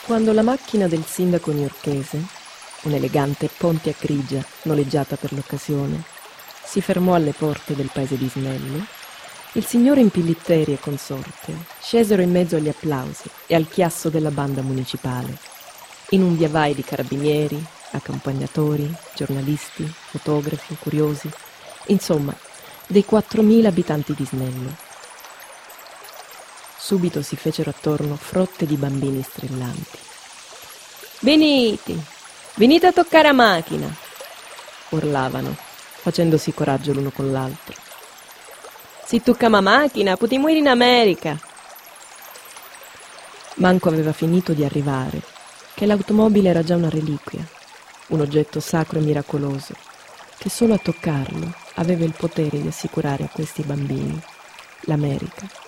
Quando la macchina del sindaco newyorkese, un'elegante Pontiac grigia noleggiata per l'occasione, si fermò alle porte del paese di Snello, il signor Impillitteri e consorte scesero in mezzo agli applausi e al chiasso della banda municipale, in un via vai di carabinieri, accompagnatori, giornalisti, fotografi, curiosi, insomma, dei 4.000 abitanti di Snello. Subito si fecero attorno frotte di bambini strillanti. Venite a toccare a macchina!» urlavano, facendosi coraggio l'uno con l'altro. «Si toccama macchina, puti muori in America!» Manco aveva finito di arrivare, che l'automobile era già una reliquia, un oggetto sacro e miracoloso, che solo a toccarlo aveva il potere di assicurare a questi bambini l'America.